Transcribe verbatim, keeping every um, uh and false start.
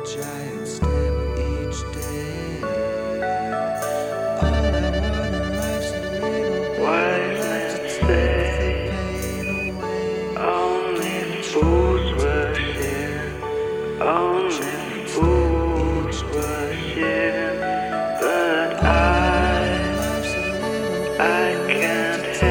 giant step each day. All I want in life's a little bit of love to take.